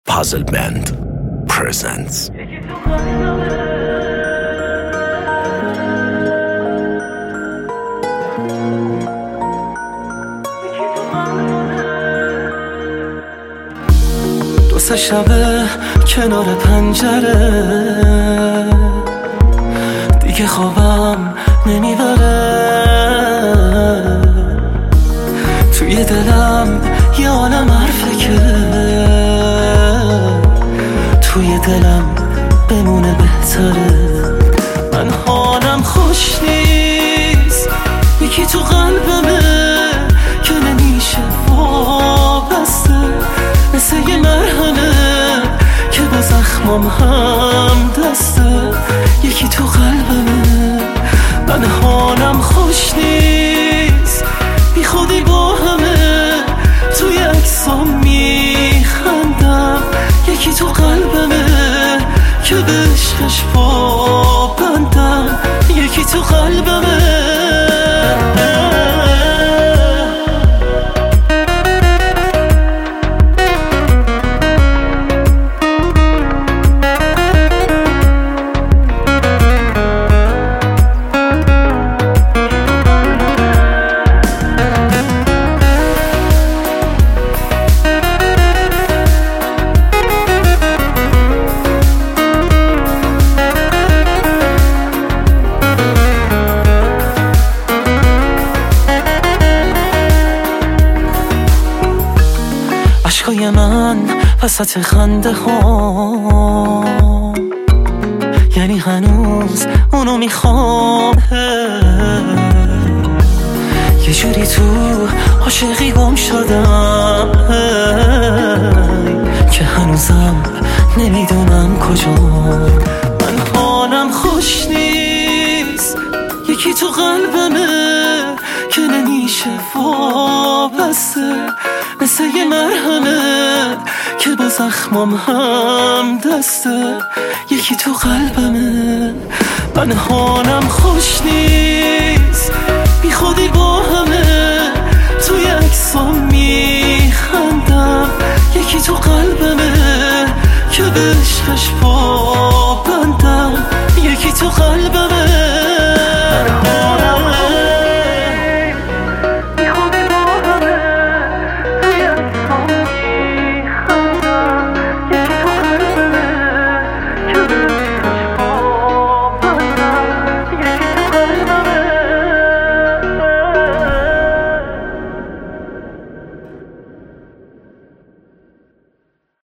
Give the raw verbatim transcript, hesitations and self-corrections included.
Puzzle Band presents. دو سه شبه کنار پنجره دیگه خوابم نمیبره، توی دلم یه عالم حرفه که توی دلم بمونه بهتره. من حالم خوش نیست، یکی تو قلبمه که نمیشه وابسته، مثل یه مرهمه که با زخمام هم دسته. یکی تو قلبمه، من حالم خوش نیست، بی خودی با همه توی عکسام میخندم. یکی تو قلبمه که به عشقش پابندم، یکی تو قلبمه. عشقای من وسط خنده ها، یعنی هنوز اونو میخوام. یه جوری تو عاشقی گم شدم که هنوزم نمیدونم کجا. من حالم خوش نیست، یکی تو قلبمه که نمیشه وابسته، مثل یه مرهمه که با زخمام هم دسته. یکی تو قلبمه، من حالم خوش نیست، بی خودی با همه توی عکسام میخندم. یکی تو قلبمه که به عشقش پا